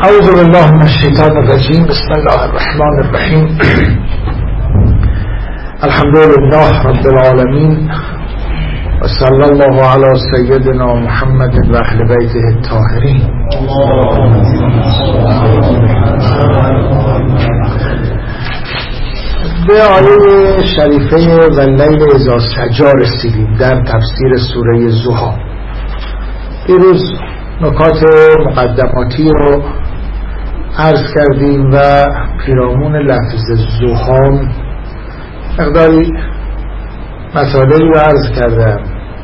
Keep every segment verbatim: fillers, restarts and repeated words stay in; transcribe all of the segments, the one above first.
اعوذ بالله من الشیطان الرجیم. بسم الله الرحمن الرحیم. الحمد لله رب العالمین و صلی الله علی سیدنا محمد و اهل بیته الطاهرین. به آیه شریفه واللیل اذا سجی رسیدیم در تفسیر سوره ضحی. دیروز نکات مقدماتی رو عرض کردیم و پیرامون لفظ ضحی مقداری مطالبی رو عرض کردم.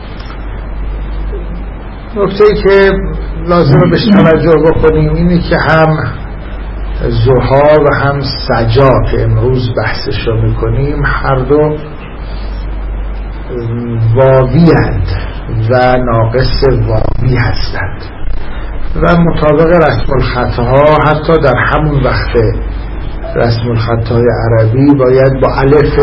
نکته‌ای که لازم بهش توجه بکنیم اینه که هم ضحی و هم سجا که امروز بحثش رو میکنیم هر دو واوی هستند و ناقص واوی هستند و مطابق رسم الخطها حتی در همون وقت رسم الخطهای عربی باید با الف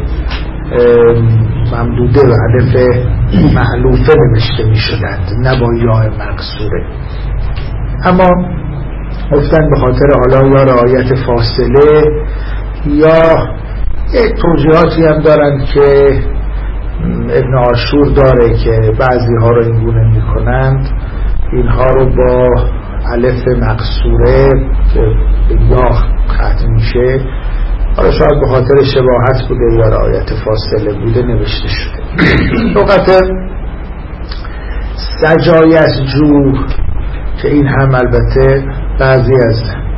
ممدوده و الف مألوفه نوشته می شدند، نه با یا مکسوره. اما گفتن به خاطر حالا یا رعایت فاصله یا یک توجیهاتی هم دارند که ابن عاشور داره که بعضی ها رو اینگونه می کنند، اینها رو با الف مقصوره که به یا ختم میشه، حالا شاید به خاطر شباهت بوده یا رعایت فاصله بوده نوشته شده. لغت سجای از جو که این هم البته بعضی از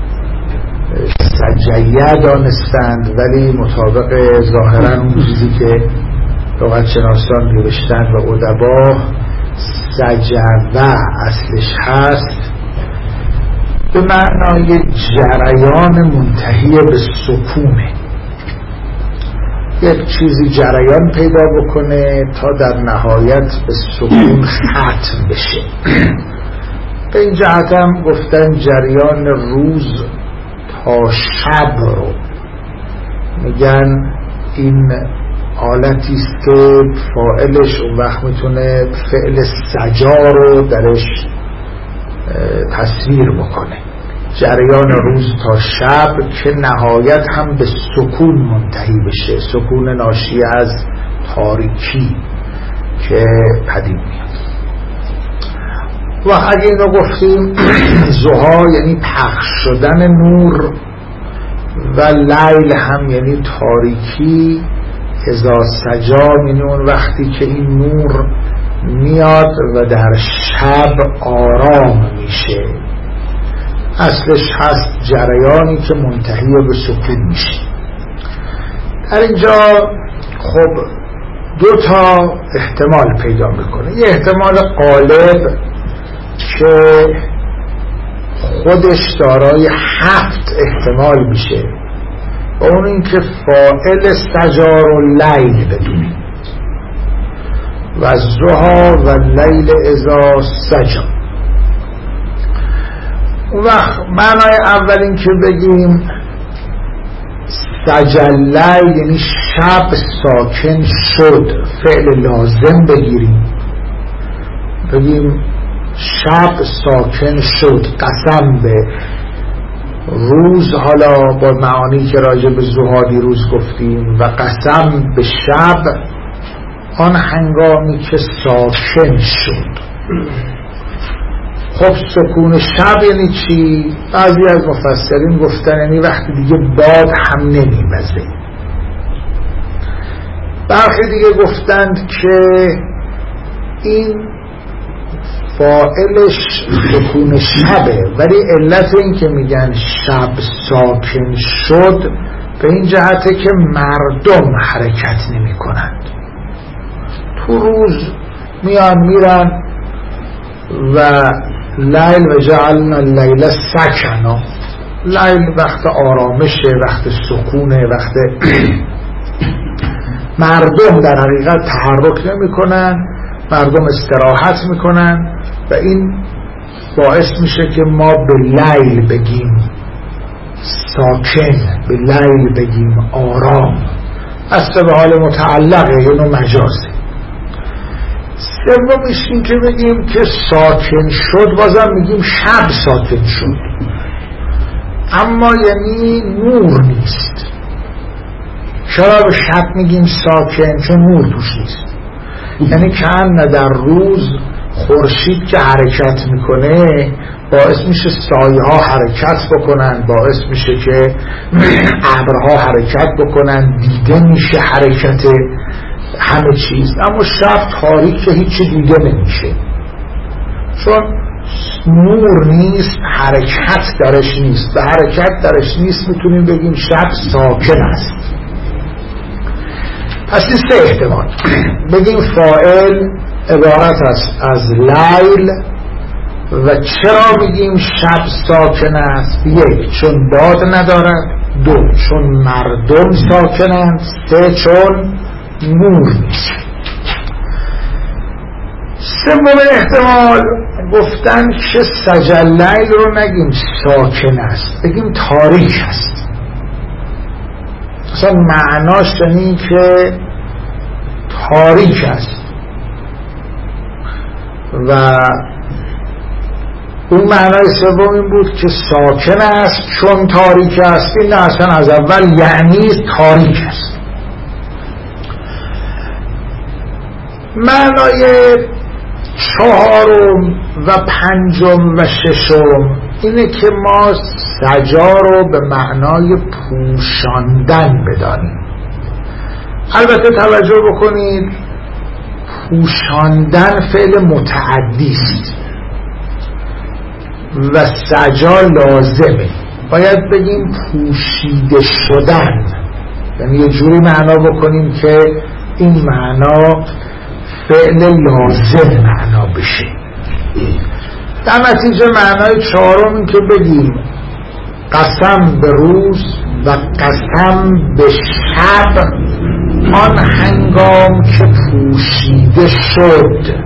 سجیه دانستند ولی مطابق ظاهرا اون چیزی که لغت شناسان نوشتند و ادبا سجوه اصلش هست به معنای جریان منتهی به سکونه، یک چیزی جریان پیدا بکنه تا در نهایت به سکون ختم بشه. به این جهت هم گفتن جریان روز تا شب رو میگن این حالتی است که فاعلش اون وقت میتونه فعل سجا رو درش تصویر بکنه، جریان روز تا شب که نهایت هم به سکون منتهی بشه، سکون ناشی از تاریکی که پدید میاد. و اگه اینو گفتیم ضحی یعنی پخش شدن نور و لیل هم یعنی تاریکی، اذا سجا یعنی اون وقتی که این نور میاد و در شب آرام میشه، اصلش هست جریانی که منتهی به سکون میشه. در اینجا خب دو تا احتمال پیدا میکنه. یه احتمال غالب که خودش دارای هفت احتمال میشه و اون این که فاعل سجار و لیل بدونیم و ضحی و لیل اذا سجا. اون وقت معنای اول این که بگیم سجلی یعنی شب ساکن شد، فعل لازم بگیریم بگیم شب ساکن شد، قسم به روز، حالا با معانی که راجع به ضحی دیروز گفتیم، و قسم به شب آن هنگامی که ساکن شد. خب سکون شب یعنی چی؟ بعضی از مفسرین گفتن یعنی وقتی دیگه باد هم نمیوزه. برخی دیگه گفتند که این فاعلش سکون شبه ولی علت این که میگن شب ساکن شد به این جهته که مردم حرکت نمی کنند. تو روز میان میرن و لیل و جعلنا اللیل سکنا، لیل وقت آرامشه، وقت سکونه، وقت مردم در حقیقت تحرک نمی کنن، مردم استراحت میکنن و این باعث میشه که ما به لیل بگیم ساکن، به لیل بگیم آرام. اصلا به حال متعلقه یا نوع مجازه. سومیش این که بگیم که ساکن شد، بازم میگیم شب ساکن شد، اما یعنی نور نیست. چرا به شب میگیم ساکن؟ چون نور توش نیست. یعنی کأن در روز خورشید که حرکت میکنه باعث میشه سایه ها حرکت بکنن، باعث میشه که ابرها حرکت بکنن، دیده میشه حرکت همه چیز. اما شب تاریک، هیچی دیده نمیشه چون نور نیست، حرکت درش نیست. به حرکت درش نیست میتونیم بگیم شب ساکن است. پس این سه احتمال. بگیم فاعل عبارت است از لیل. و چرا میگیم شب ساکن است؟ یک، چون باد ندارد. دو، چون مردم ساکنند. سه، چون نور نیست. سوم احتمال گفتن که سجل لیل رو نگیم ساکن است، بگیم تاریک است. اصلا معناش یعنی که تاریک است. و اون معنای سوم این بود که ساکن است چون تاریک است. این اصلا از اول یعنی تاریک است. معنای چهارم و پنجم و ششم اینه که ما سجا رو به معنای پوشاندن بدانیم. البته توجه بکنید پوشاندن فعل متعدی است و سجا لازمه. باید بگیم پوشیده شدن، یعنی یه جوری معنا بکنیم که این معنا فعل لازم معنا بشه. در نتیجه معنای چهارم این که بگیم قسم به روز و قسم به شب آن هنگام که پوشیده شد.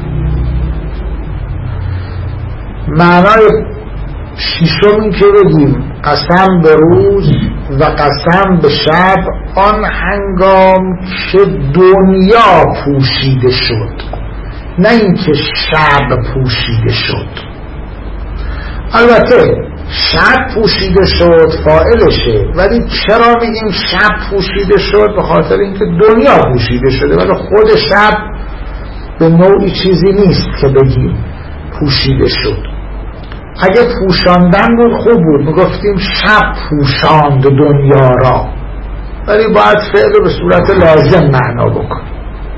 معنای ششم این که بگیم قسم به روز و قسم به شب آن هنگام که دنیا پوشیده شد، نه اینکه شب پوشیده شد. البته شب پوشیده شد فاعلشه، ولی چرا میگیم شب پوشیده شد؟ به خاطر اینکه دنیا پوشیده شده، ولی خود شب به نوعی چیزی نیست که بگیم پوشیده شد. اگه پوشاندن بود خوب بود، میگفتیم شب پوشاند دنیا را، ولی باید فعل به صورت لازم معنا بکنیم.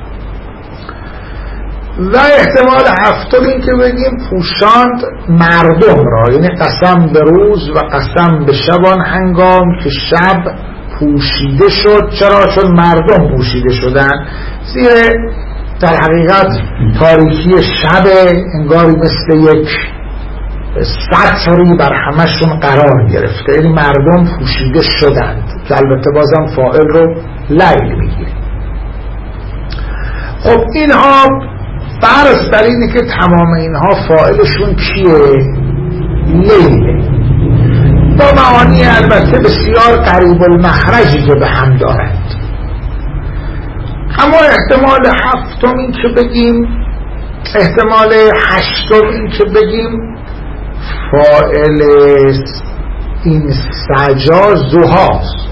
و احتمال هفتم این که بگیم پوشاند مردم را، یعنی قسم به روز و قسم به شبان هنگام که شب پوشیده شد. چرا؟ چون مردم پوشیده شدن. زیر در حقیقت تاریکی شب انگاری مثل یک سطری بر همشون قرار گرفته، یعنی مردم پوشیده شدند که البته بازم فاعل رو لیل میگیره. خب اینها فرض بر اینه که تمام اینها فاعلشون کیه؟ لیله، با معانی البته بسیار قریب المخرجی که به هم دارند. اما احتمال هفتم این که بگیم، احتمال هشتم این که بگیم فاعل این سجا زهاست.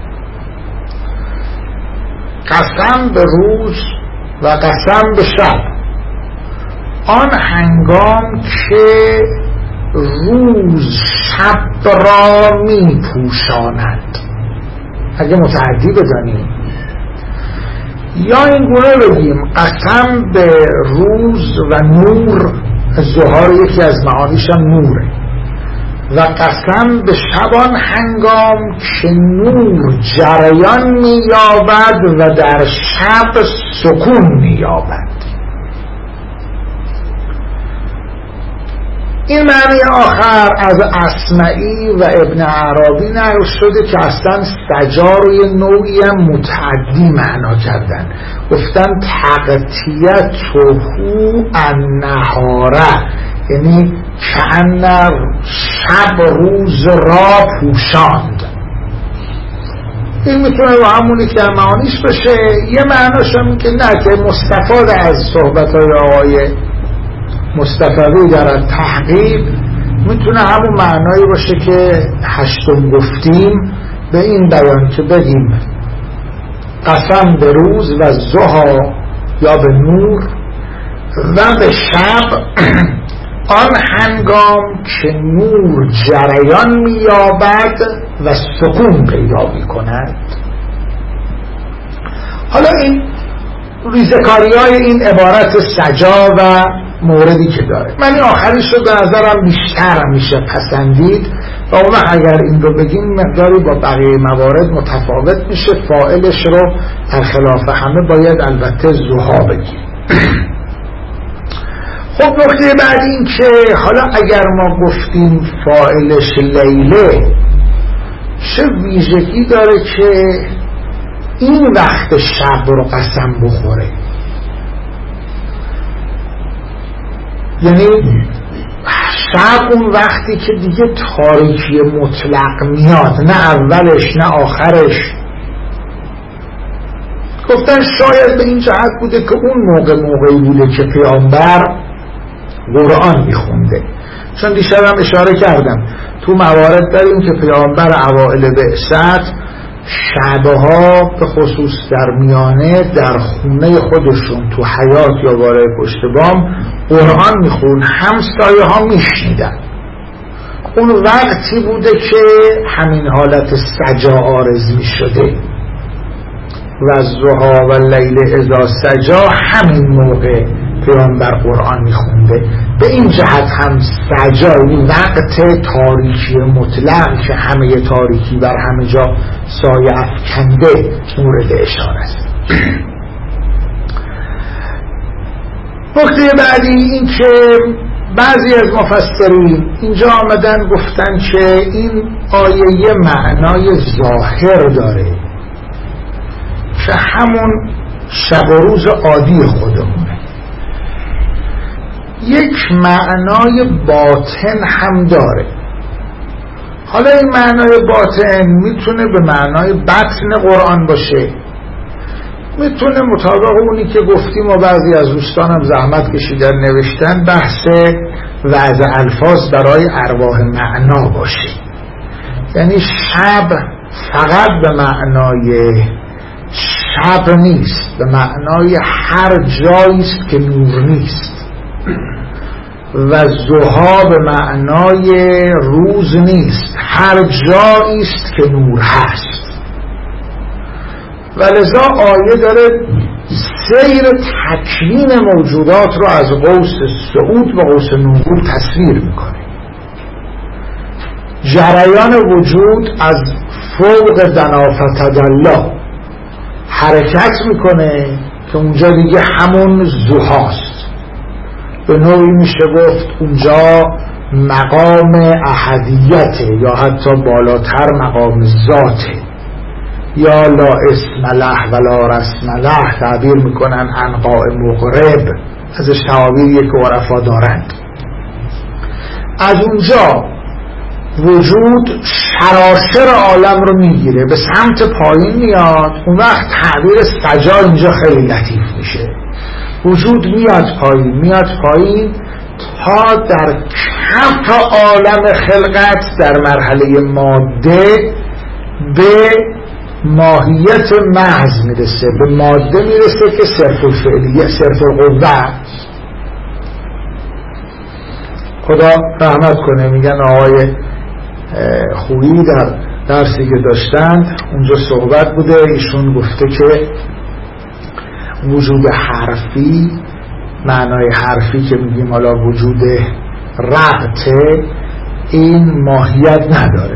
قسم به روز و قسم به شب آن هنگام که روز شب را می پوشاند. اگه متعدی بزنیم یا این گونه بگیم قسم به روز و نور، زهار یکی از معانیش هم نوره، و قسم به شبان هنگام که نور جریان می‌یابد و در شب سکون می‌یابد. این معنی آخر از اصمعی و ابن عربی نقل شده که اصلا سجا رو یه نوعی هم متعدی معنا کردن. گفتن تغطیته النهاره، یعنی کأن شب روز را پوشاند. این میتونه با همونی که معانیش بشه. یه معناش هم که نه، که مستفاد از صحبت های آقای مصطفی در تحقیق میتونه همون معنایی باشه که هشتم گفتیم به این بیان که بگیم قسم به روز و ضحی یا به نور و به شب آن هنگام که نور جریان می‌یابد و سکون پیدا می‌کند. حالا این ریزکاری های این عبارت سجا و موردی که داره، من این آخریش رو به نظرم بیشتر میشه پسندید و اون اگر این رو بگیم مقداری با بقیه موارد متفاوت میشه. فاعلش رو در خلاف همه باید البته ضحی بگیم. خب نکته بعد این که حالا اگر ما گفتیم فاعلش لیله، چه ویژگی داره که این وقت شب رو قسم بخوره؟ یعنی شب اون وقتی که دیگه تاریکی مطلق میاد، نه اولش نه آخرش. گفتن شاید به این جهت بوده که اون موقع موقعی بوده که پیامبر قرآن میخونده، چون دیشب هم اشاره کردم تو موارد داریم که پیامبر اوائل بعثت شبها به خصوص در میانه در خونه خودشون تو حیاط یا بالای پشت بام قرآن میخون، همسایه ها میشنیدن. اون وقتی بوده که همین حالت سجا آرز میشده و الضحی و اللیل اذا سجا، همین موقع پیامبر قرآن میخونده. به این جهت هم سجا این وقت تاریکی مطلق که همه تاریکی بر همه جا سایه افکنده مورد اشاره است. نکته بعدی این که بعضی از مفسرین اینجا آمدن گفتن که این آیه معنای ظاهر داره که همون شب و روز عادی خودمونه، یک معنای باطن هم داره. حالا این معنای باطن میتونه به معنای بطن قرآن باشه، میتونه مطابق اونی که گفتیم و بعضی از دوستانم زحمت کشیدن نوشتن بحث وضع الفاظ برای ارواح معنا باشه. یعنی شب فقط به معنای شب نیست، به معنای هر جایی است که نور نیست، و ضحی به معنای روز نیست، هر جایی است که نور هست. و لذا آیه داره سیر تکوین موجودات رو از قوس صعود و قوس نزول تصویر میکنه. جریان وجود از فوق دنا فتدلی حرکت میکنه که اونجا دیگه همون ضحاست. به نوعی میشه گفت اونجا مقام احدیته یا حتی بالاتر مقام ذاته، یا لا اسم له ولا رسم له تعبیر میکنن انقاء مغرب، ازش تعابیریه که عرفا دارند. از اونجا وجود شراشر عالم رو میگیره، به سمت پایین میاد. اون وقت تعبیر سجا اینجا خیلی لطیف میشه. وجود میاد پایین میاد پایین تا در کف عالم خلقت در مرحله ماده به ماهیت محض میرسه، به ماده میرسه که صرف الفعلیه، صرف القوه. خدا رحمت کنه، میگن آقای خویی در درسی که داشتند اونجا صحبت بوده، ایشون گفته که وجود حرفی، معنای حرفی که میگیم حالا وجود ربطه، این ماهیت نداره.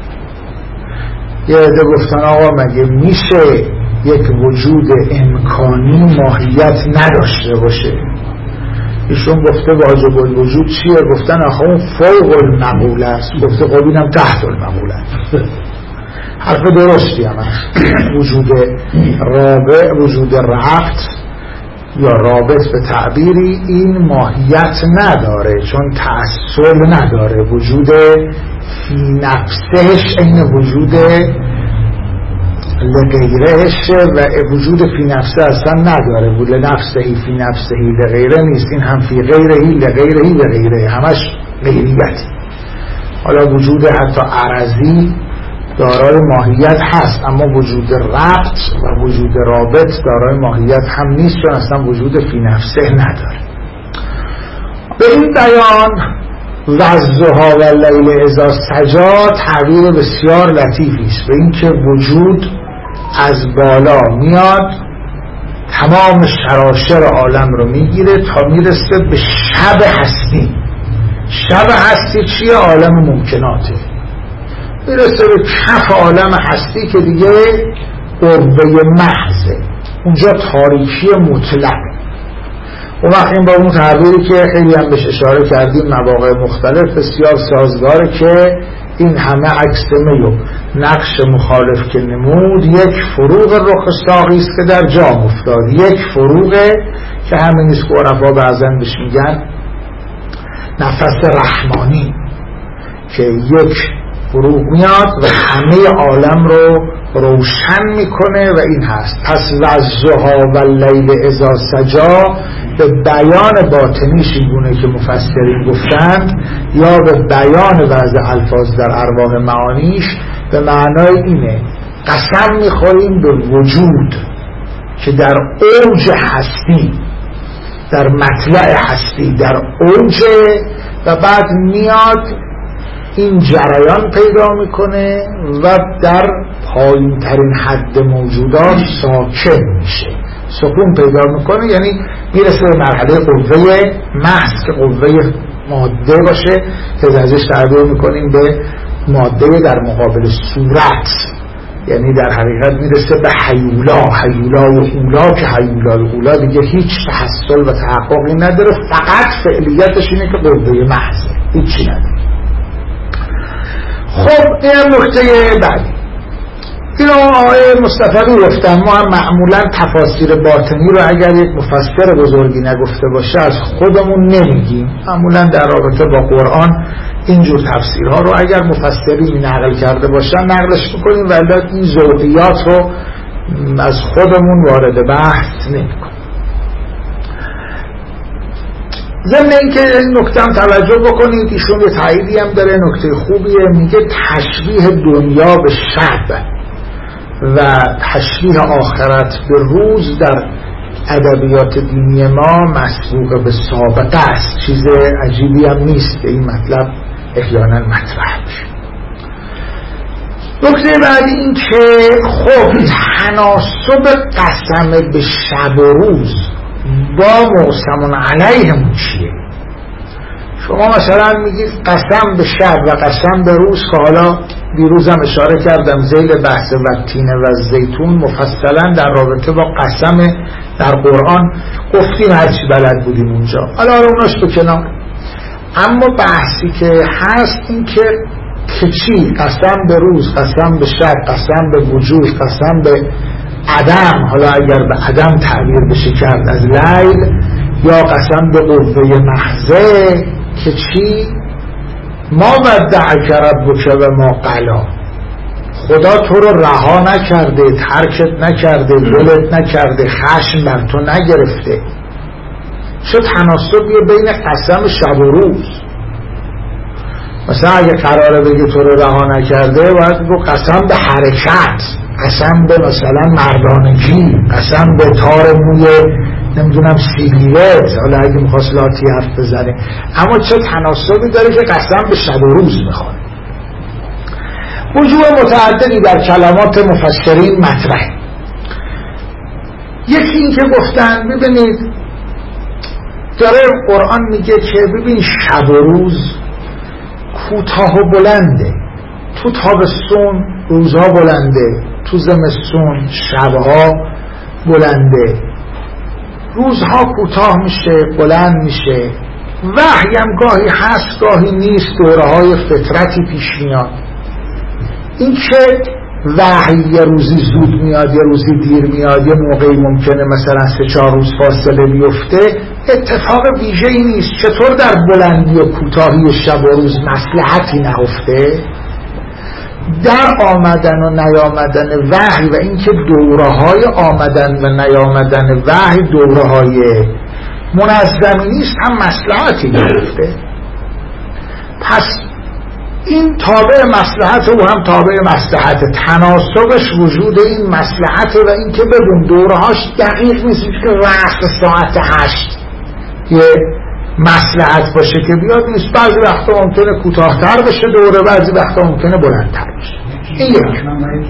یه عده گفتن آقا مگه میشه یک وجود امکانی ماهیت نداشته باشه؟ ایشون گفته واجب الوجود چیه؟ گفتن آخه اون فوق المقوله است. گفته خب اینم تحت المقوله است. حرف درستی هم است. وجود رابط، وجود ربط یا رابط به تعبیری این ماهیت نداره، چون تعصب نداره. وجود فی نفسهش این وجود لغیرهش و وجود فی نفسه اصلا نداره. بود لنفسهی فی نفسهی لغیره نیست، این هم فی غیرهی لغیرهی لغیره، همش غیریتی. حالا وجود حتی عرضی دارای ماهیت هست، اما وجود ربط و وجود رابط دارای ماهیت هم نیست، چون اصلا وجود فی نفسه نداره. به این بیان والضحی واللیل اذا سجی تعبیر بسیار لطیفی است به اینکه وجود از بالا میاد، تمام شراشر عالم رو میگیره تا میرسه به شب هستی. شب هستی چیه؟ عالم ممکناته. میرسه به کف عالم هستی که دیگه قوه محضه، اونجا تاریکی مطلق. اون وقت این با اون تعبیری که خیلی هم بهش اشاره کردیم مواقع مختلف بسیار سازگاره که این همه عکس میو نقش مخالف که نمود، یک فروغ رخ ساقی است که در جام افتاد. یک فروغه که همین است که عرفا بعضا بهش میگن نفس رحمانی، که یک فروغ میاد و همه عالم رو روشن میکنه و این هست. پس والضحی واللیل اذا سجی به بیان باطنیش اینگونه که مفسرین گفتند، یا به بیان بعض الفاظ در ارواح معانیش به معنای اینه قسم میخوریم به وجود که در اوج هستی، در مطلع هستی، در اوج، و بعد میاد این جریان پیدا میکنه و در پایین ترین حد موجودات ساکن میشه، سکون پیدا میکنه، یعنی میرسه به مرحله قوه محض که قوه ماده باشه که ازش تعبیر میکنیم به ماده در مقابل صورت، یعنی در حقیقت میرسه به حیولا، حیولای اولا که حیولای اولا دیگه هیچ تحصل و تحققی نداره، فقط فعلیتش اینه که قوه محضه، هیچی نداره. خب این نکته بعدی. اینو آقای مصطفی گفتن، ما هم معمولا تفاسیر باطنی رو اگر یک مفسر بزرگی نگفته باشه از خودمون نمیگیم، معمولا در رابطه با قرآن اینجور تفسیرها رو اگر مفسری نقل کرده باشن نقلش میکنیم، ولی این ذوقیات رو از خودمون وارد بحث نمیکنیم. ضمن اینکه این نکته هم توجه بکنید، ایشون یه تاییدی هم داره، نکته خوبیه، میگه تشبیه دنیا به شب و تشبیه آخرت به روز در ادبیات دینی ما مسبوق به سابقه است. چیز عجیبی هم نیست که این مطلب احیانا مطرح بشه. نکته بعدی این که خب تناسب قسم به شب و روز با مقسم علیهم چیه؟ شما مثلا میگید قسم به شب و قسم به روز، که حالا دیروزم اشاره کردم ذیل بحث والتین و زیتون مفصلا در رابطه با قسم در قرآن گفتیم، هرچی بلد بودیم اونجا، حالا اوناش به کنار. اما بحثی که هست این که که چی؟ قسم به روز، قسم به شب، قسم به وجود، قسم به عدم، حالا اگر به عدم تعبیر بشه کرد از لیل، یا قسم به قوه محضه که چی؟ ما ودعک ربک و ما قلا، خدا تو رو رها نکرده، ترکت نکرده، ولت نکرده، خشم بر تو نگرفته. چه تناسبیه بین قسم شب و روز؟ مثلا اگه قراره بگه تو رو رها نکرده باید بگو قسم به حرکت، قسم به مثلا مردانگی، قسم به تار موی نمیدونم سیلیت، حالا اگه میخواست لاتی حرف بزنه. اما چه تناسبی داره که قسم به شب و روز میخواد؟ وجوه متعددی در کلمات مفسرین مطرحه. یکی این که گفتن ببینید داره قرآن میگه که ببین شب و روز کوتاه و بلنده، تو تابستون روزها بلنده، تو زمستون شبها بلنده، روزها کوتاه میشه بلند میشه، وحی هم گاهی هست گاهی نیست، دوره های فطرتی پیش میاد. این که وحی یه روزی زود میاد یه روزی دیر میاد، یه موقعی ممکنه مثلا سه چهار روز فاصله بیفته، اتفاق ویژه‌ای نیست. چطور در بلندی و کوتاهی شب و روز مصلحتی نهفته؟ در آمدن و نیامدن وحی و اینکه دوره‌های آمدن و نیامدن وحی دوره‌های منظمی نیست، هم مصلحتی نهفته. پس این تابع مصلحت و هم تابع مصلحت، تناسبش وجود این مصلحت و این که ببین دورهاش دقیق نیست که رأس ساعت هشت یه مصلحت باشه که بیاد نیست، بعضی وقتا ممکنه کوتاه‌تر بشه دوره، بعضی وقتا ممکنه بلندتر بشه. این یک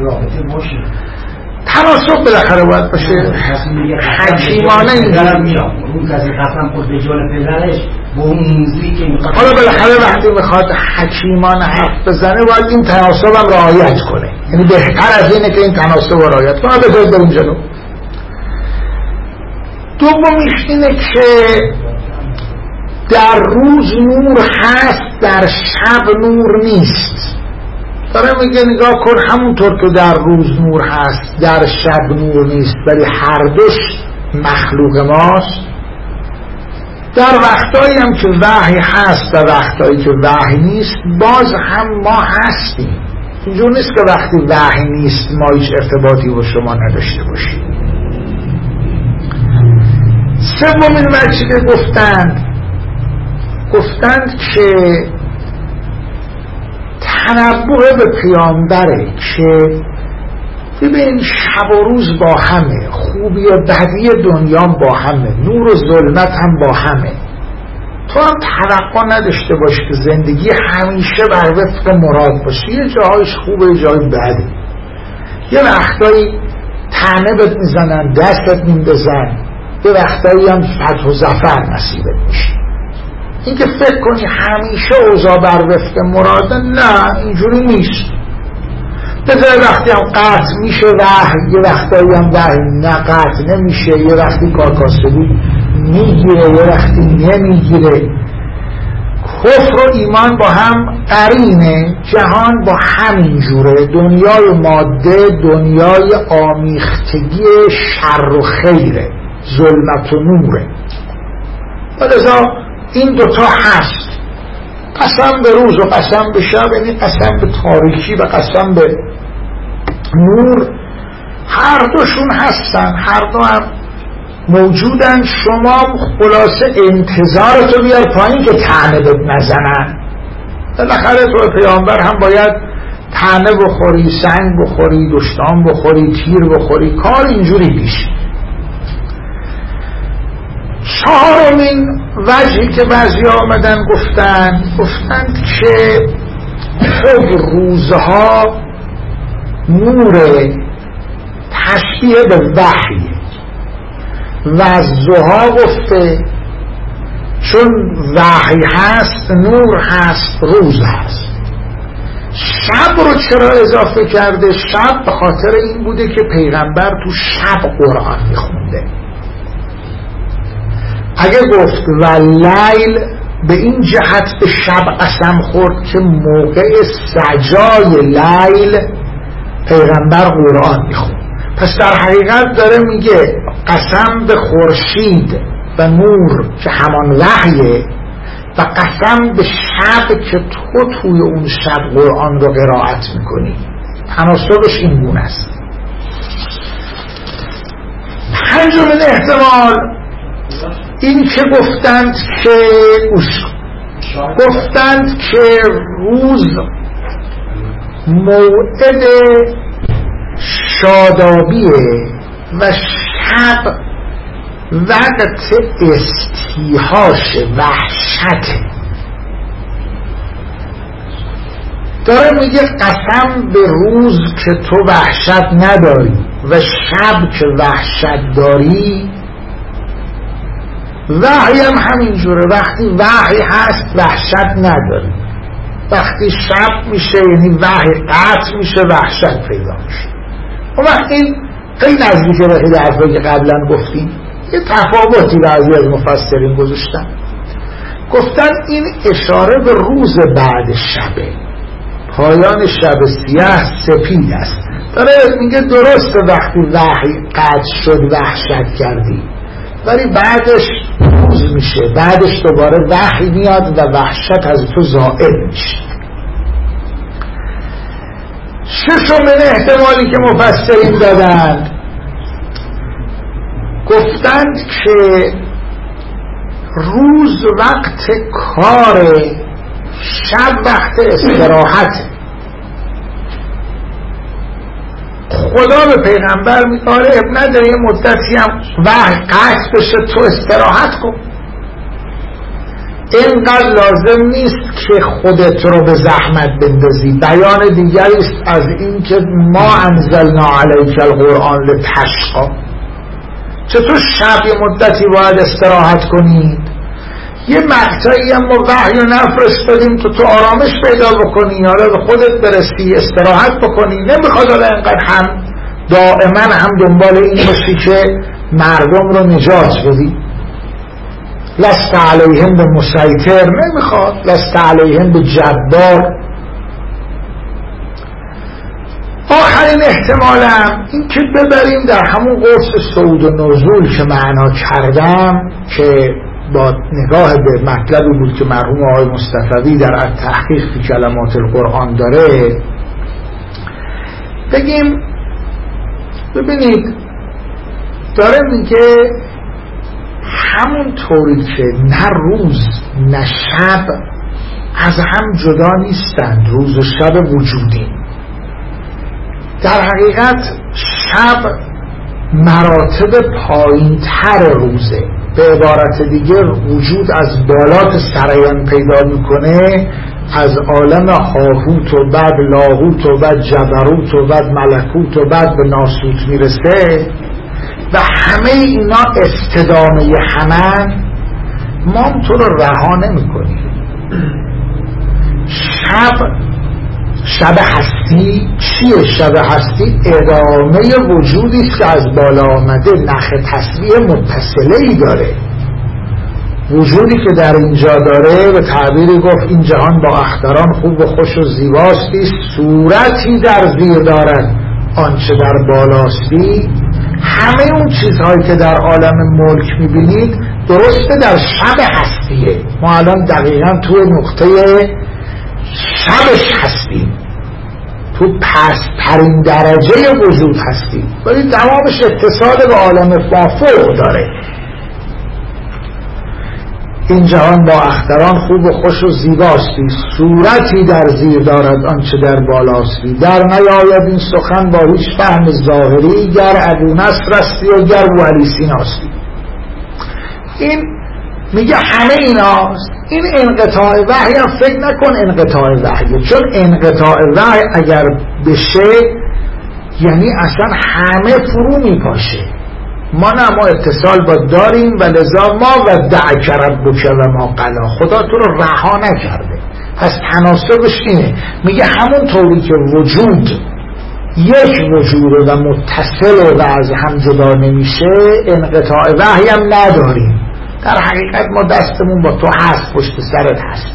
تناسب بالاخره باید باشه. حکیمانه اینجوری حالا بالاخره وقتی میخواد حکیمانه حرف بزنه باید این تناسب هم رعایت کنه، یعنی بهتر از اینه که این تناسب رو رعایت کنه. بذارید بریم جلو. دومیش اینه که در روز نور هست، در شب نور نیست. داره میگه نگاه کن، همونطور که در روز نور هست در شب نور نیست، ولی هر دوش مخلوق ماست. در وقتایی هم که وحی هست و وقتایی که وحی نیست باز هم ما هستیم. اینجور نیست که وقتی وحی نیست ما هیچ ارتباطی با شما نداشته باشیم. سومین وجهی که گفتند گفتند که تنبه به پیامبره که ببین شب و روز با همه، خوبی و بدی دنیا با همه، نور و ظلمت هم با همه. تو هم توقع نداشته باش که زندگی همیشه بر وفق مراد باشه، یه جاهایش خوبه یه جای بده، یه وقتایی طعنه بهت میزنن دستت میندازن، یه وقتایی هم فتح و ظفر نصیبت میشه. این که فکر کنی همیشه اوضاع بر وفق مراده، نه اینجوری نیست. بذار وقتی هم قطع میشه وحی، یه وقتایی هم وحی نه قطع نمیشه، یه وقتی کارکاسبی میگیره یه وقتی نمیگیره. کفر و ایمان با هم قرینه، جهان با همین جوره، دنیای ماده دنیای آمیختگی شر و خیره، ظلمت و نوره. ولذا این دوتا هست، قسم به روز و قسم به شب، یعنی قسم به تاریکی و قسم به نور، هر دوشون هستن، هر دو هم موجودن. شما خلاصه انتظارتو بیار پایین که طعنه بهت نزنن. بالاخره تو پیامبر هم باید طعنه بخوری، سنگ بخوری، دشتان بخوری، تیر بخوری، کار اینجوری پیش. چهارمین وجهی که بعضی آمدن گفتن گفتند که خب روزها نور تشبیه به وحی و ضحی گفته چون وحی هست نور هست روز هست. شب رو چرا اضافه کرده؟ شب به خاطر این بوده که پیغمبر تو شب قرآن میخونده. اگه گفت و لیل به این جهت به شب قسم خورد که موقع سجای لیل پیغمبر قرآن میخوند. پس در حقیقت داره میگه قسم به خورشید و نور که همان وحیه و قسم به شب که تو توی اون شب قرآن رو قرائت میکنی. تناسبش این گونه است. پنجمین احتمال این که گفتند که گفتند که روز موعد شادابیه و شب وقت استیحاش وحشته. داره میگه قسم به روز که تو وحشت نداری و شب که وحشت داری. وحی هم همینجوره، وقتی وحی هست وحشت نداری، وقتی شب میشه یعنی وحی قطع میشه وحشت پیدا میشه. و وقتی خیلی نزدیکه به خیلی حرفایی که قبلا گفتیم، یه تفاوتی بعضی از مفسرین گذاشتن، گفتن این اشاره به روز بعد شبه، پایان شب سیاه سپید است. داره میگه درسته وقتی وحی قطع شد وحشت کردی، ولی بعدش روز میشه، بعدش دوباره وحی میاد و وحشت از تو زائل میشه. ششمین احتمالی که مفسرین دادند گفتند که روز وقت کار، شب وقت استراحته. خدا به پیغمبر میگه اب نداره یه مدتی هم وحی قصد بشه تو استراحت کن، اینقدر لازم نیست که خودت رو به زحمت بندازی. بیان دیگری است از این که ما انزلنا علیک القرآن لتشقی، چطور شب یه مدتی باید استراحت کنید؟ یه مقطعی هم ما وحی رو نفرستادیم تو تو آرامش پیدا بکنی، حالا به خودت برسی استراحت بکنی. نمیخواد حالا اینقدر هم دائما هم دنبال این باشی که مردم رو نجات بدی. لست علیهم به مسیطر، نمیخواد. لست علیهم به جبار. آخرین احتمالم این که ببریم در همون قرص صعود و نزول که معنا کردم، که با نگاه به مطلبی بود که مرحوم آقای مصطفوی در التحقیق فی کلمات القرآن داره، بگیم ببینید داره میگه همون طوری که نه روز نه شب از هم جدا نیستند، روز و شب وجودی. در حقیقت شب مراتب پایین تر روزه. به عبارت دیگه وجود از بالات سریان پیدا میکنه، از عالم هاهوت و بعد لاهوت و بعد جبروت و بعد ملکوت و بعد به ناسوت میرسه و همه اینا استدامه همن. ما هم تو رو رها نمی کنیم. شب شب هستی چیه؟ شب هستی ادامه وجودی که از بالا آمده، نخ تسبیح متصله‌ای داره. وجودی که در اینجا داره به تعبیری گفت این جهان با اختران خوب و خوش و زیباستی، صورتی در زیر دارد آنچه در بالاستی. همه اون چیزهایی که در عالم ملک میبینید درسته در شب هستیه. ما الان دقیقا تو نقطه شبش هستیم، تو پست‌ترین درجه وجود هستیم، ولی تمامش اتصال به عالم فوق داره. این جهان با اختران خوب و خوش و زیباستی، صورتی در زیر دارد آنچه در بالاستی. در نیاید این سخن با هیچ فهم ظاهری، گر ابو نصر استی و گر ابو علی سیناستی. این میگه همه ایناست. این انقطاع وحی هم فکر نکن انقطاع وحی، چون انقطاع وحی اگر بشه یعنی اصلا همه فرو میپاشه. ما نه، ما اتصال با داریم و لذا ما و دعک ربک و ما قلا، خدا تو رو رها نکرده. پس تناسبش اینه. میگه همون طوری که وجود یک وجود و متصل و از هم جدا نمیشه، انقطاع وحی هم نداریم. در حقیقت ما دستمون با تو هست، پشت سرت هست.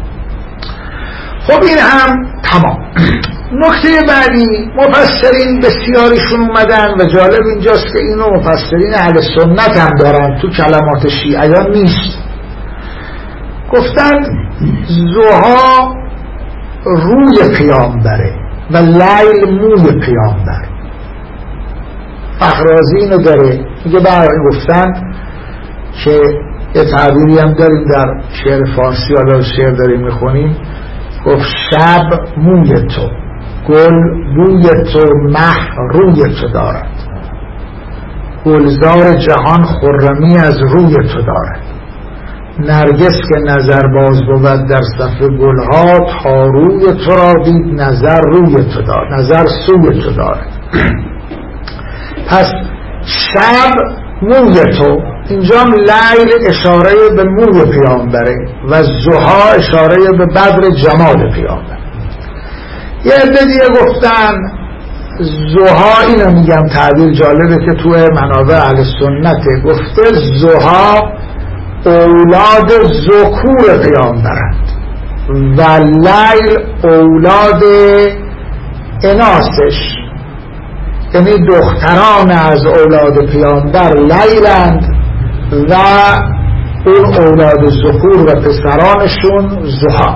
خب این هم تمام. نکته بعدی، مفسرین بسیاریشون اومدن و جالب اینجاست که اینو مفسرین اهل سنت هم دارن، تو کلمات شیعیان نیست. گفتن ضحی روی پیامبره و لیل موی پیامبر. فخرازی اینو داره، میگه برای گفتن که یه تعبیری هم داریم در شعر فارسی، حالا شعر داریم میخونیم، گفت شب موی تو، گل بوی تو، مه روی تو دارد، گلزار جهان خرمی از روی تو دارد، نرگس که نظر باز بود در صف گلها، تا روی تو را دید نظر روی تو دارد، نظر سوی تو دارد. پس شب موی تو، اینجا هم لیل اشاره به موی پیامبره و ضحی اشاره به بدر جمال پیامبر. یه عده دیگه گفتن ضحی، اینو میگم تعبیر جالبه که تو منابع اهل سنته، گفته ضحی اولاد ذکور پیامبرند و لیل اولاد اناسش، یعنی دختران از اولاد پیامبر لیلند و اون اولاد ذکور و پسرانشون ضحی.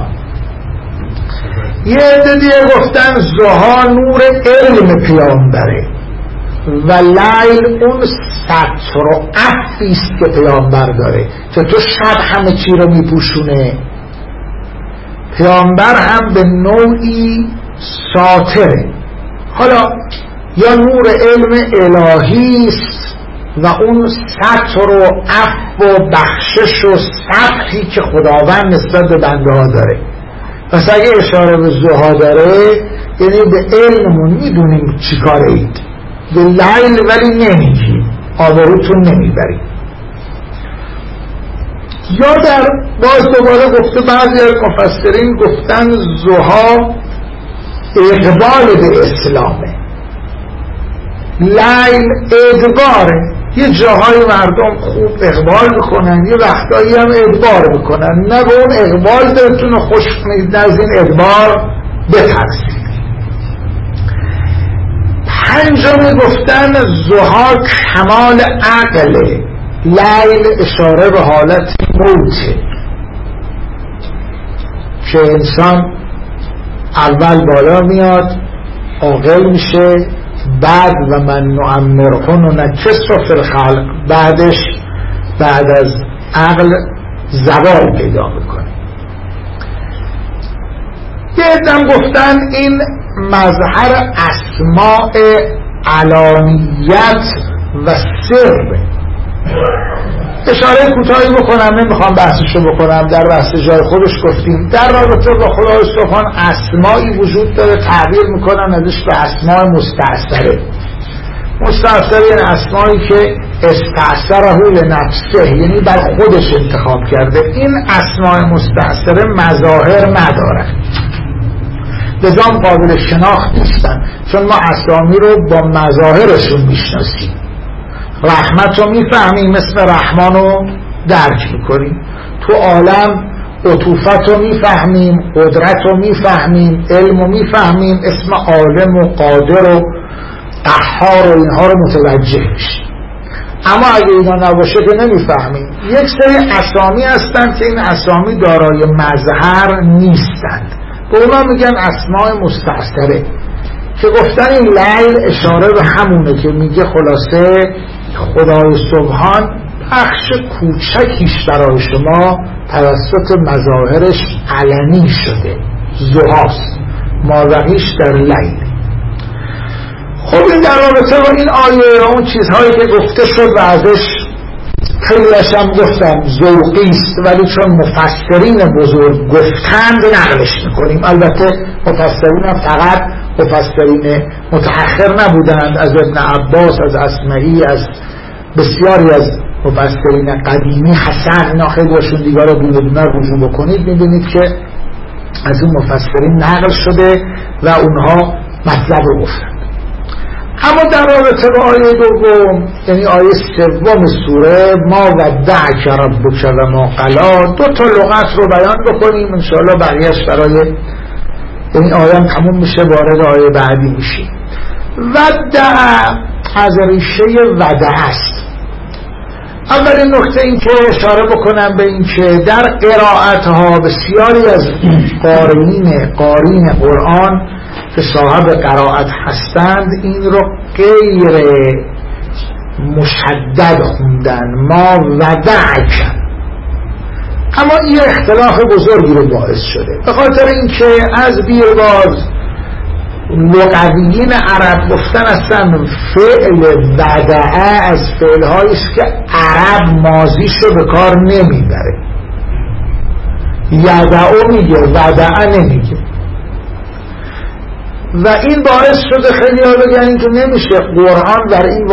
یه عده دیگه گفتن ضحی نور علم پیامبره و لیل اون ستر و عفیست که پیامبر داره، که تو شب همه چی رو میپوشونه پیامبر هم به نوعی ساطره. حالا یا نور علم الهی است و اون ستر و عفو و بخشش و صفحی که خداوند نسبت به بنده ها داره. پس اگه اشاره به ضحی داره یعنی به علممون میدونیم چی کار اید، به لیل ولی نمیگیم، آبروتون نمیبریم. یا در باز دوباره گفته بعضی از مفسرین گفتن ضحی اقبال به اسلامه، لیل ادباره. یه جاهای مردم خوب اقبال میکنن، یه وقتایی هم ادبار میکنن، نه به اون اقبال دلتون خوش کنید، نه از این ادبار بترسید. پنجمی گفتن ضحی کمال عقله، لیل اشاره به حالت موته که انسان اول بالا میاد عاقل میشه، بعد و من نعمره ننکسه فی الخلق، بعدش بعد از عقل زوال پیدا میکنه. یه عده‌ام گفتن این مظهر اسماء علانیت و سر. اشاره کوتاهی بکنم، نمیخوام بحثشو بکنم، در بحث جای خودش گفتیم. در رابطه با خدای سبحان اسمایی وجود داره تعبیر میکنن ازش به اسماء مستعصره. مستعصره یعنی اسمایی که استعصره لنفسه، یعنی بر خودش انتخاب کرده. این اسماء مستعصره مظاهر نداره، لذا قابل شناخت نیستن، چون ما اسامی رو با مظاهرشون میشناسیم. رحمت رو میفهمیم، اسم رحمان رو درک میکنیم. تو عالم عطوفت رو میفهمیم، قدرت رو میفهمیم، علم رو میفهمیم، اسم عالم و قادر و قهار و اینها رو متوجه میشیم. اما اگه اینا نباشه که نمیفهمیم. یک سری اسامی هستند که این اسامی دارای مظهر نیستند، به اونا میگن اسماء مستعصره، که گفتن این لیل اشاره به همونه که میگه خلاصه خدای سبحان بخش کوچکیش برای شما توسط مظاهرش علنی شده، ضحاست، مابقیش در لیل. خب این در رابطه با این آیه و اون چیزهایی که گفته شد و ازش خیلیش هم گفتم ذوقیست، ولی چون مفسرین بزرگ گفتند نقلش میکنیم. البته مفسرین هم فقط مفسرین متأخر نبودند، از ابن عباس، از اسمعی، از بسیاری از مفسرین قدیمی، حسن، اینا خیلی هاشون دیگر رو بینیدونه رجوع بکنید میبینید که از اون مفسرین نقل شده و اونها مطلب رو گفتند. اما در رابطه با آیه دوم، یعنی آیه سوم سوره، ما ودعک ربک و ما قلی، دو تا لغت رو بیان بکنیم، انشاءالله بقیه‌اش برای این آیه هم تموم میشه، وارد آیه بعدی میشیم. ودع از ریشه ودع است. اولین نکته این که اشاره بکنم به این که در قرائتها بسیاری از قارئین قارئین قرآن که صاحب قرائت هستند این رو غیر مشدد خوندن، ما ودعک. اما این اختلاف بزرگی رو باعث شده، به خاطر اینکه از بیرباز لغویین عرب گفتن هستن فعل ودعه از فعلهایی است که عرب ماضیشو به کار نمیبره. یدعو میگه، ودعه نمیگه، و این باعث شده خیلی ها بگن این تو نمیشه قرآن بر این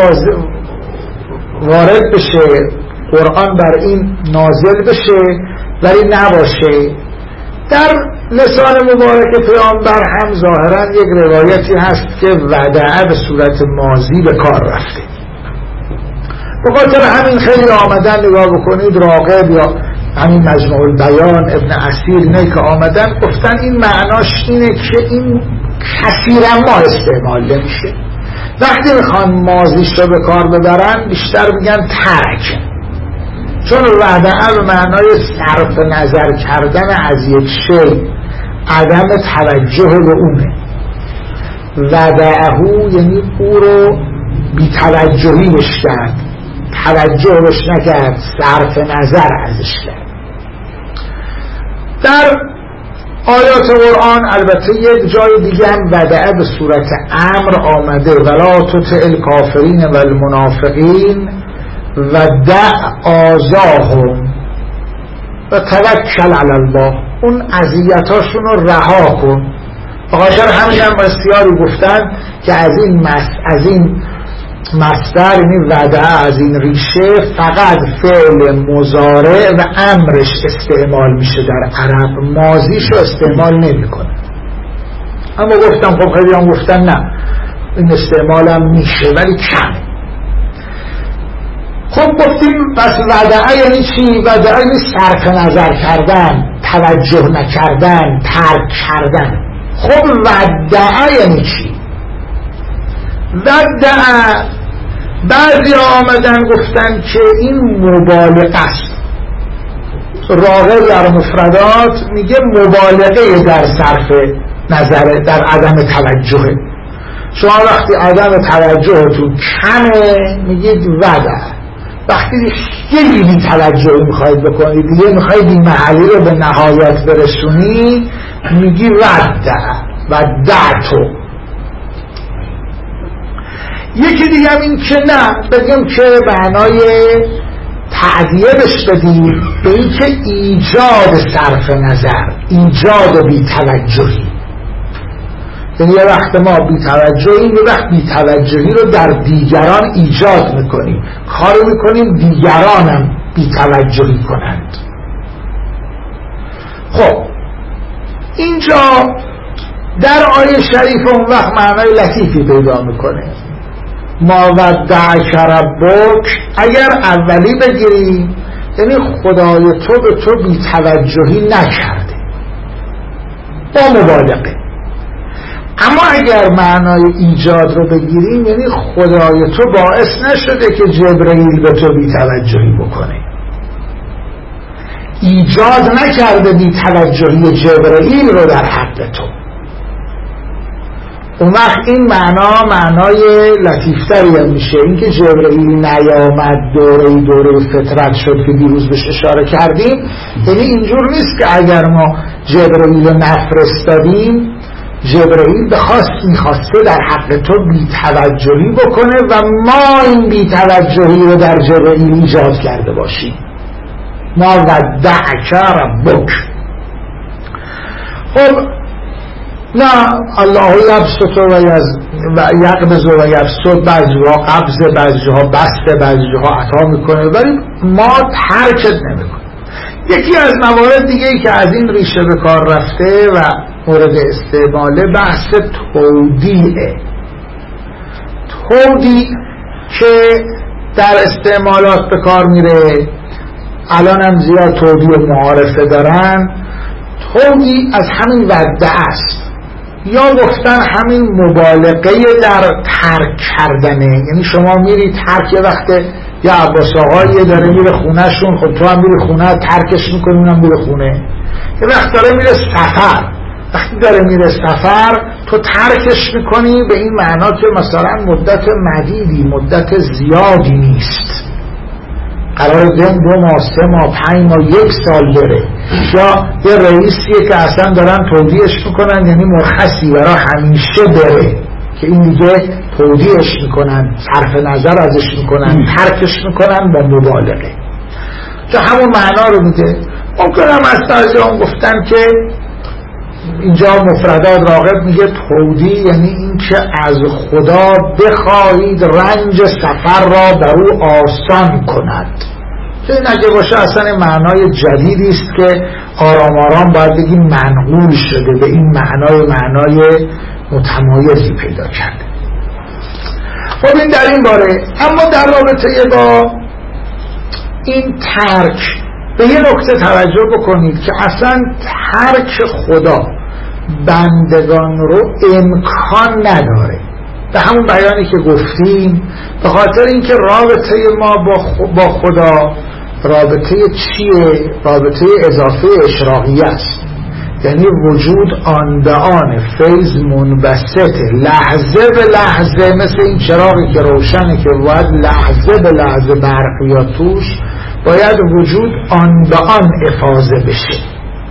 وارد بشه، قرآن بر این نازل بشه ولی نباشه. در لسان مبارک پیامبر هم ظاهرا یک روایتی هست که ودعه به صورت ماضی به کار رفته. به خاطر همین خیلی آمدن، نگاه بکنید راغب یا همین مجموع البیان، ابن اسیر، اینه که آمدن گفتن این معناش اینه که این کثیرا ما استعمال نمیشه. وقتی میخوان ماضیش رو به کار ببرن بیشتر میگن ترک، چون ودعه به معنای صرف نظر کردن از یک شی، عدم توجه به اونه. ودعهو یعنی او رو بی توجهی بش کرد، توجه بش نکرد، صرف نظر ازش کرد. در آیات قرآن البته یک جای دیگه هم ودعه به صورت امر آمده، ولا تطع الکافرین و المنافقین و دع آذاهم و توکل علی الله، اون اذیتاشون رو رها کن. بخاطر همین هم بسیاری گفتن که از این مس از این مصدر، یعنی ودعه، از این ریشه فقط فعل مضارع و امرش استعمال میشه در عرب، ماضیشو استعمال نمیکنه. اما گفتم خب خیلی هم گفتن نه این استعمال هم میشه ولی کمه. خب گفتیم پس ودعه یعنی چی؟ ودعه یعنی صرف نظر کردن، توجه نکردن، ترک کردن. خب ودعه یعنی چی؟ ودعه بعضی آمدن گفتن که این مبالغه است. راغب در مفردات میگه مبالغه در صرف نظر، در عدم توجه. شما وقتی عدم توجهتون کمه میگید ودعه، وقتی خیلی بی توجهی میخواید بکنید، دیگه میخواید این محلی رو به نهایت برسونی، میگی ودعه، ودعتو. یکی دیگه هم این که نه بگیم که معنای تعدیه بش بدیم به این که ایجاد صرف نظر، ایجاد بی توجهی. یعنی یه وقت ما بی توجهیم، یه وقت بی توجهی رو در دیگران ایجاد میکنیم، کار میکنیم دیگران هم بی توجهی کنند. خب اینجا در آیه شریف اون وقت معنای لطیفی پیدا میکنه. ما ودعک ربک، اگر اولی بگیریم یعنی خدای تو به تو بی توجهی نکرده با مبالغه. اما اگر معنای ایجاد رو بگیریم یعنی خدای تو باعث نشده که جبرئیل به تو بی توجهی بکنه، ایجاد نکرده بی توجهی جبرئیل رو در حق تو. اون وقت این معنا معنای لطیفتری هم میشه. اینکه جبرئیل نیامد دوره دوره فطرت شد که دیروز بهش اشاره کردیم، یعنی اینجور نیست که اگر ما جبرئیل رو نفرستادیم جبرئیل بخواست میخواسته در حق تو بی توجهی بکنه و ما این بی توجهی رو در جبرئیل ایجاد کرده باشیم. ما ودعک ربک. خب نه، الله یبسط و یقبض و یبسط، بعضی ها قبض، بعضی ها بسته، بعضی ها عطا میکنه ولی ما ترکت نمیکنه. یکی از موارد دیگه ای که از این ریشه به کار رفته و مورد استعماله بحث تودیعه. تودیع که در استعمالات به کار میره، الان هم زیاد تودیع معارفه دارن. تودیع از همین ودعه است، یا گفتن همین مبالغه در ترک کردنه. یعنی شما میری ترک، یه وقت یا عباس آقایی داره میره خونه شون، خب تو هم میره خونه ترکش میکنی، اونم میره خونه. یه وقت داره میره سفر، وقتی داره میره سفر تو ترکش میکنی به این معنا که مثلا مدت مدیدی، مدت زیادی نیست، قرار دم دو ماه، سه ماه، پنج ماه، یک سال بره. یا یه رئیسیه که اصلا دارن تودیعش میکنن، یعنی مرخصی برای همیشه بره، که این دیگه تودیعش میکنن، صرف نظر ازش میکنن، ترکش میکنن با مبالغه، که همون معنا رو میده. ممکن هم از بعضی هم گفتن که اینجا مفردات راغب میگه تودیع یعنی این که از خدا بخواهید رنج سفر را بر او آسان کند. که این اگه باشه اصلا معنای جدیدی است که آرام آرام باید بگیم منقول شده، به این معنای معنای متمایزی پیدا کرده. خب این در این باره. اما در رابطه با این ترک به یه نکته توجه بکنید که اصلا ترک خدا بندگان رو امکان نداره. به همون بیانی که گفتیم، به خاطر اینکه رابطه ما با خدا رابطه چیه؟ رابطه اضافه اشراقی است. یعنی وجود آن به آن، فیض منبسط، لحظه به لحظه، مثل این چراغی که روشنه که باید لحظه به لحظه برق بیاد توش، باید وجود آن به آن افاضه بشه.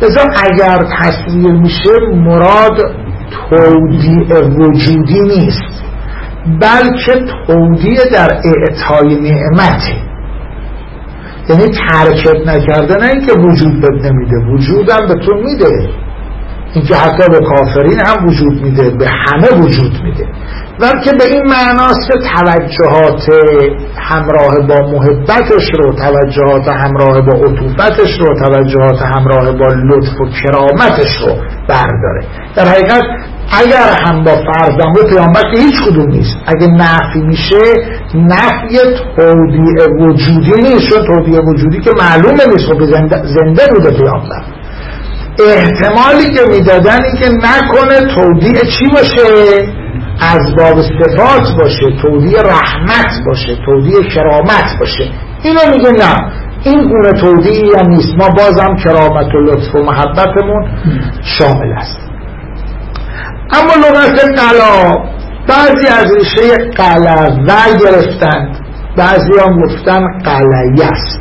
لذا اگر تصویر میشه مراد تودیع وجودی نیست، بلکه تودیع در اعطای نعمته. یعنی ترکت نکرده، نه اینکه وجود بد نمیده، وجودم به تو میده، اینکه حتی به کافرین هم وجود میده، به همه وجود میده، بلکه به این معناست که توجهات همراه با محبتش رو، توجهات همراه با عطوفتش رو، توجهات همراه با لطف و کرامتش رو برداره. در حقیقت اگر هم با فرزند و پیامبر که هیچ کدوم نیست، اگه نفی میشه نفی تودیع وجودی نیست، چون تودیع وجودی که معلومه نیست، خب زنده, زنده بوده پیامبر. احتمالی که میدادن این که نکنه تودیع چی باشه؟ از باب صفات باشه، تودیع رحمت باشه، تودیع کرامت باشه. اینو میگه نه، این گونه تودیعی هم نیست، ما بازم کرامت و لطف و محبتمون شامل است. اما لغت قلا بعضی از ریشه قلوه گرفتند، بعضی هم گفتن قلیه است.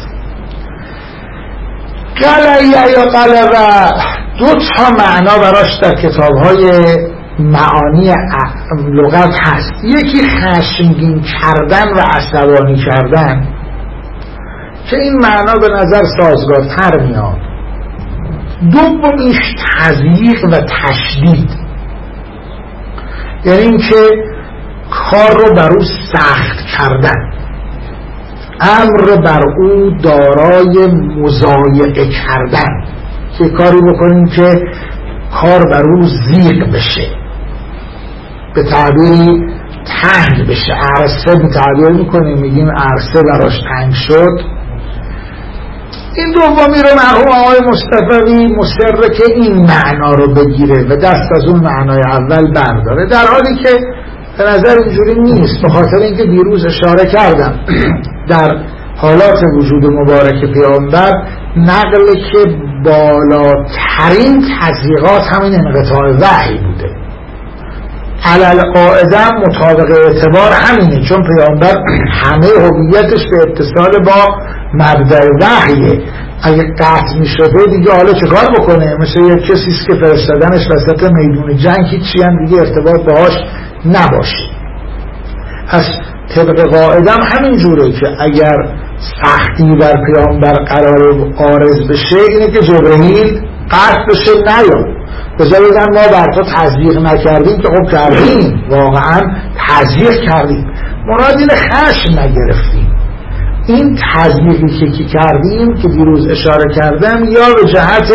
قلیه یا قلوه دو تا معنا براش در کتاب‌های معانی لغت هست. یکی خشمگین کردن و عصبانی کردن که این معنا به نظر سازگارتر میاد. دومیش تضییق و تشدید، یعنی این که کار رو بر او سخت کردن، امر رو بر او دارای مضایقه کردن، که کاری بکنیم که کار بر او زیق بشه، به تعبیری تنگ بشه. عرصه به تعبیر میکنیم، میگیم عرصه براش تنگ شد. این دومی رو مرحوم آقای مصطفی مصره که این معنا رو بگیره و دست از اون معنای اول برداره، در حالی که به نظر اینجوری نیست، به خاطر اینکه دیروز اشاره کردم در حالات وجود مبارک پیامبر نقل که بالاترین تضییقات همین انقطاع وحی بوده. علل قاعده مطابق اعتبار همینه، چون پیامبر همه هویتش به اتصال با مبدأ وحیه. اگه قطع می شده دیگه حالا چه کار بکنه؟ مثل یک کسیست که فرستادنش وسط میدون جنگ هیچی هم دیگه ارتباط باهاش نباشه. از طبق قاعده هم همین جوره که اگر سختی بر پیامبر قرار عارض بشه اینه که جبرئیل قطع بشه نیاد بذار بگن ما بر تو تضییق نکردیم، که خب کردیم، واقعا تضییق کردیم، مراد این خشم نگرفتیم. این تضییقی که کی کردیم که دیروز اشاره کردم یا به جهت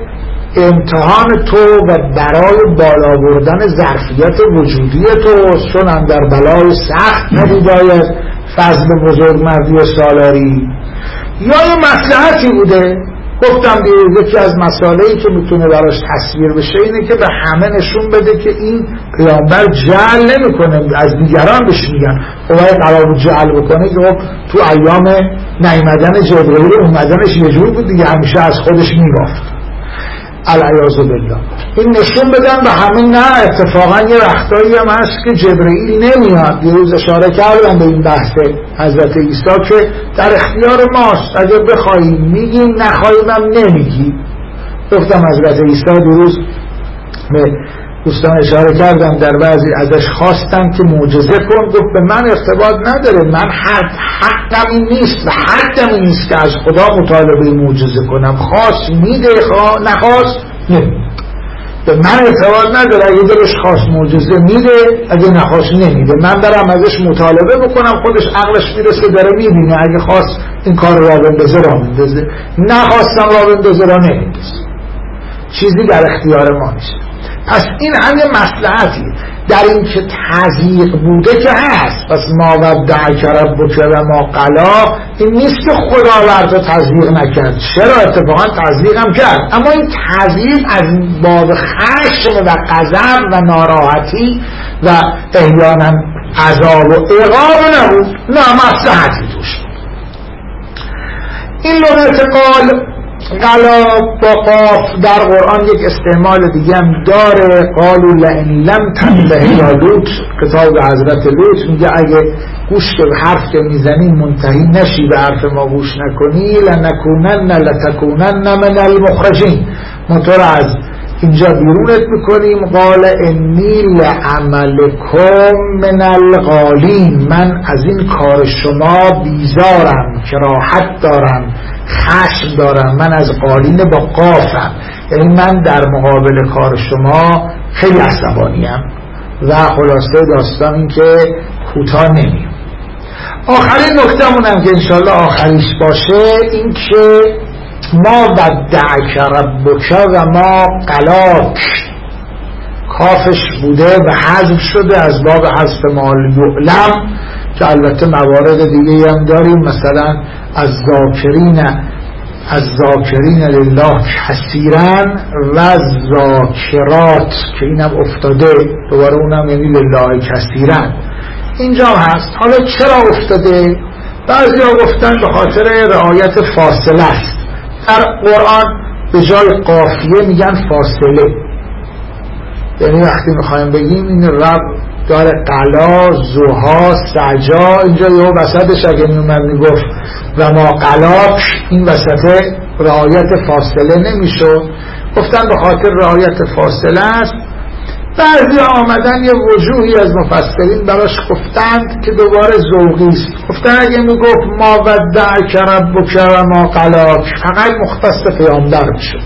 امتحان تو و برای بالا بردن ظرفیت وجودی تو، چون اندر بلای سخت ندید آید فضل بزرگ مردی و سالاری، یا یه مصلحتی بوده. گفتم دیروز یکی از مسائلی که میتونه براش تصویر بشه اینه که به همه نشون بده که این پیامبر جعل نمی کنه، از دیگران بهش میگن خب باید قرار جعل بکنه که خب تو ایام نیامدن جبرئیل اومدنش یه جور بود دیگه، همیشه از خودش میبافت العیاذ بالله. این نشون بدن به همه نه، اتفاقا یه وقتایی هم هست که جبرئیل نمیاد. دیروز اشاره کردم به این بحث حضرت عیسی که در اختیار ماست، اگه بخوایم میگیم، نخواهیم هم نمیگیم. گفتم حضرت عیسی دیروز به دوستان اشاره کردم در بعضی ازش خواستم که معجزه کن، گفت به من ارتباط نداره، من حق حقم این نیست و حقم این نیست که از خدا مطالبه معجزه کنم، خواست میده، خواه نخواست نمیده. به من ارتباط نداره، اگه دلش خواست معجزه میده، اگه نخواست نمیده. من برم ازش مطالبه بکنم، خودش عقلش میرسه داره میبینه، اگه خواست این کار را بندازه را بندازه، نخواستم را بندازه را نمیندازه، چیزی در اختیار ما نیست. پس این هم یه مصلحتی در این که تضییق بوده که هست. پس ما ودعک ربک و ما قلا، این نیست که خدا بر تو تضییق نکرد، چرا اتفاقا تضییق هم کرد، اما این تضییق از باب خشم و غضب و ناراحتی و احیانا عذاب و عقاب نبود، نه مصلحتی توش. این لغت قال قلا با قاف در قرآن یک استعمال دیگه هم داره. قالوا لئن لم تنته یا لوط، کتاب حضرت لوط میگه اگه گوش به حرف که میزنی منتهی نشی، به حرف ما گوش نکنی، لنکونن لتکونن من المخرجین، ما تو رو از اینجا بیرونت میکنیم. قال انی لعملکم من القالین، من از این کار شما بیزارم، کراهت دارم، خشم دارم. من از قالین با قافم، یعنی من در مقابل کار شما خیلی عصبانیم. و خلاصه داستان این که کوتاه نمیم. آخرین نکته‌مونم که انشالله آخریش باشه این که ما ودعک ربک و ما قلاک، کافش بوده و حذف شده از باب حذف ما یعلم، که البته موارد دیگه هم داریم، مثلا از ذاکرین از ذاکرین لله کثیرا و ذاکرات که اینم افتاده دوباره، اونم یعنی لله کثیرا اینجا هست. حالا چرا افتاده؟ بعضی ها گفتن به خاطر رعایت فاصله است. در قرآن به جای قافیه میگن فاصله، یعنی وقتی میخوایم بگیم این رب داره قلا، زها، سجا، اینجا یه وسطش اگه میومد میگفت و ما قلاک، این وسط رعایت فاصله نمیشد. گفتن به خاطر رعایت فاصله است. بعضی آمدن یه وجوهی از مفسرین براش گفتند که دوباره ذوقی است. گفتن اگه میگفت ما ودعک ربک و ما قلاک فقط مختص پیامبر میشد،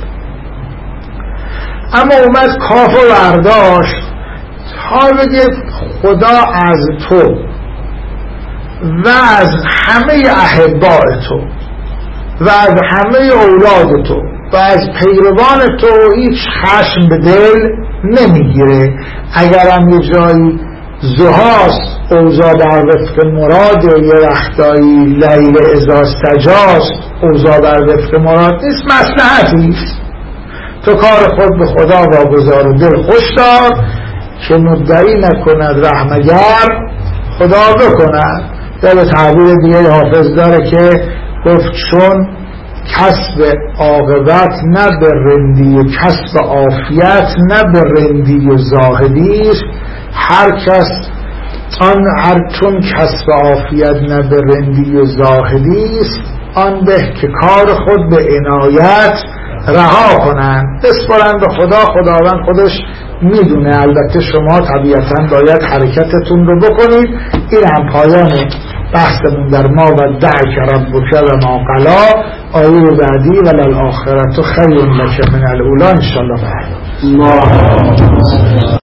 اما اومد کاف و برداشت تا بگه خدا از تو و از همه احباء تو و از همه اولاد تو و از پیروان تو هیچ خشم به دل نمیگیره. اگرم یه جایی زهاست، اوضاع در وفق مراد، یه وقتایی لیل اذا سجاست، اوضاع در وفق مراد نیست، مصلحتی است. تو کار خود به خدا واگذار و دل خوش دار که مدعی نکند رحمگر خدا بکند. یا به تعبیر دیگه حافظ داره که گفت چون کسب عاقبت نه به رندی و کسب عافیت نه به رندی و زاهدی است، هر کس آن هر چون کسب عافیت نه به رندی و زاهدی است، آن به که کار خود به عنایت رها کنند، بسپارند به خدا، خداوند خودش میدونه. البته شما طبیعتا باید حرکتتون رو بکنید. این هم پایان بحثمون در ما ودعک ربک و ما قلا. آیه بعدی وللآخرة خیر لک من الاولی انشاءالله.